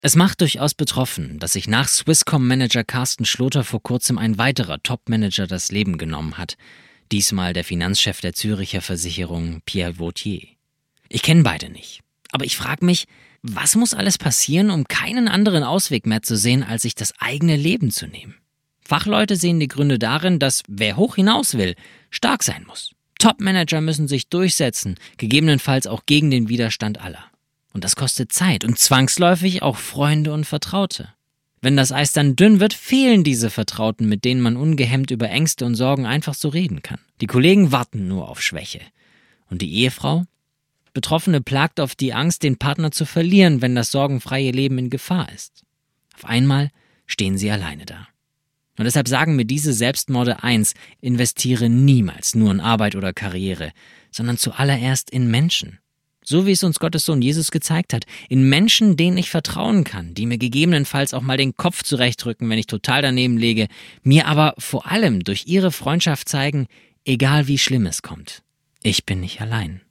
Es macht durchaus betroffen, dass sich nach Swisscom-Manager Carsten Schloter vor kurzem ein weiterer Top-Manager das Leben genommen hat. Diesmal der Finanzchef der Züricher Versicherung, Pierre Vautier. Ich kenne beide nicht. Aber ich frage mich, was muss alles passieren, um keinen anderen Ausweg mehr zu sehen, als sich das eigene Leben zu nehmen? Fachleute sehen die Gründe darin, dass wer hoch hinaus will, stark sein muss. Top-Manager müssen sich durchsetzen, gegebenenfalls auch gegen den Widerstand aller. Und das kostet Zeit und zwangsläufig auch Freunde und Vertraute. Wenn das Eis dann dünn wird, fehlen diese Vertrauten, mit denen man ungehemmt über Ängste und Sorgen einfach so reden kann. Die Kollegen warten nur auf Schwäche. Und die Ehefrau? Betroffene plagt auf die Angst, den Partner zu verlieren, wenn das sorgenfreie Leben in Gefahr ist. Auf einmal stehen sie alleine da. Und deshalb sagen mir diese Selbstmorde eins: investiere niemals nur in Arbeit oder Karriere, sondern zuallererst in Menschen. So wie es uns Gottes Sohn Jesus gezeigt hat, in Menschen, denen ich vertrauen kann, die mir gegebenenfalls auch mal den Kopf zurechtrücken, wenn ich total daneben lege, mir aber vor allem durch ihre Freundschaft zeigen, egal wie schlimm es kommt, ich bin nicht allein.